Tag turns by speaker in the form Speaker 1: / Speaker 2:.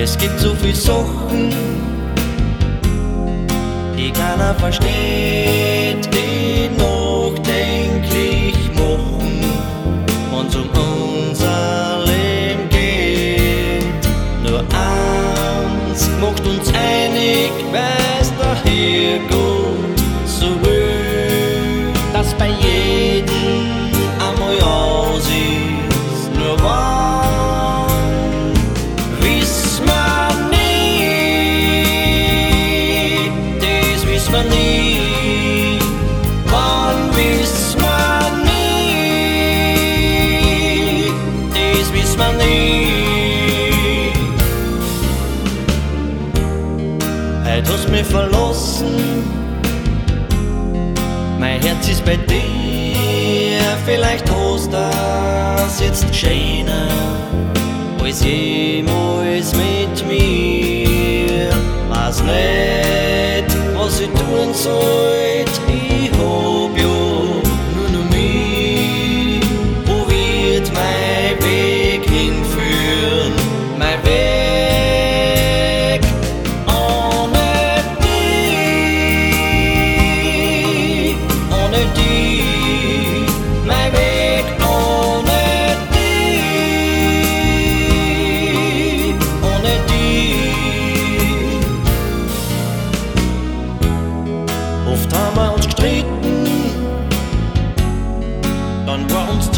Speaker 1: Es gibt so viel Sachen, die keiner versteht, die nachdenklich machen, wenn's um unser Leben geht. Nur eins macht uns einig, weiß der Herrgott so will, dass bei jedem einmal aus ist. Nur wann wissen wir nie, das wissen wir nie. Wann wissen wir nie, das wissen wir nie. Heute hast du mich verlassen, mein Herz ist bei dir. Vielleicht hast du's jetzt schöner als jemals mit mir. Weiß nicht, was ich tun sollt, ich hab ja nur noch mich. Wo wird mein Weg hinführen? Mein Weg ohne dich, ohne dich. Mein Weg ohne dich, ohne dich. Oft haben wir uns gestritten, dann war uns